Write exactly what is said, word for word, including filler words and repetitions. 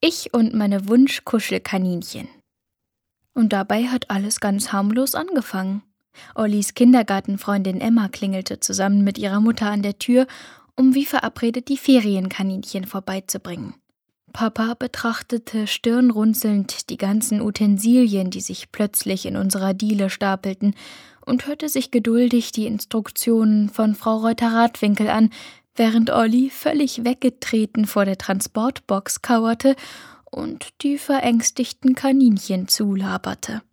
Ich und meine Wunschkuschelkaninchen. Und dabei hat alles ganz harmlos angefangen. Ollis Kindergartenfreundin Emma klingelte zusammen mit ihrer Mutter an der Tür, um wie verabredet die Ferienkaninchen vorbeizubringen. Papa betrachtete stirnrunzelnd die ganzen Utensilien, die sich plötzlich in unserer Diele stapelten, und hörte sich geduldig die Instruktionen von Frau Reuter-Radwinkel an, während Olli völlig weggetreten vor der Transportbox kauerte und die verängstigten Kaninchen zulaberte.